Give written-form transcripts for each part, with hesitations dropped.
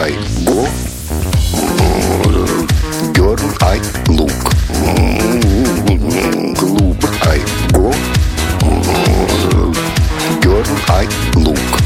I go. Girl, I look. Club I go. Girl, I look.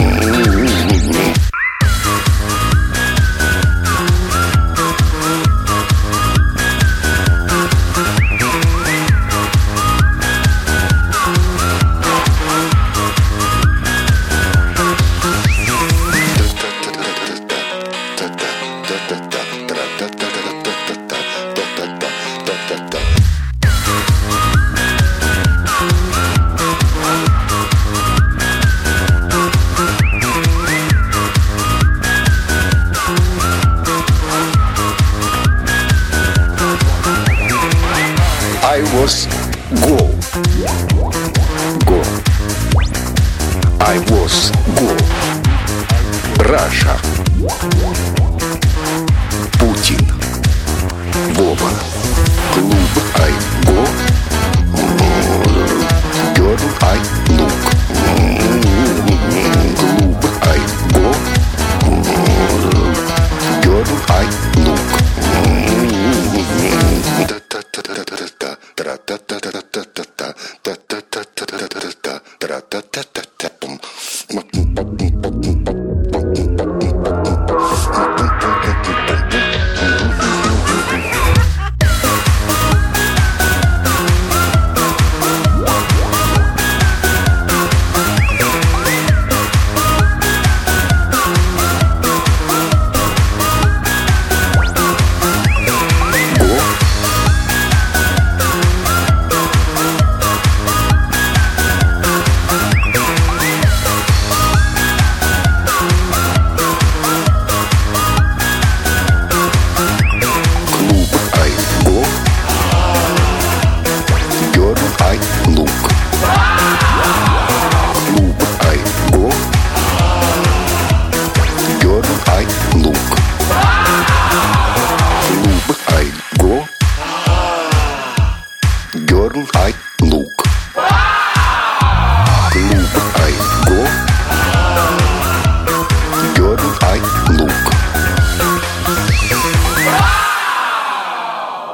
I was go. I was go. Russia. Putin. Вова. Клуб I go. Girl I look. Клуб I go. Girl I look. Girl, I look. Club I go. Girl, I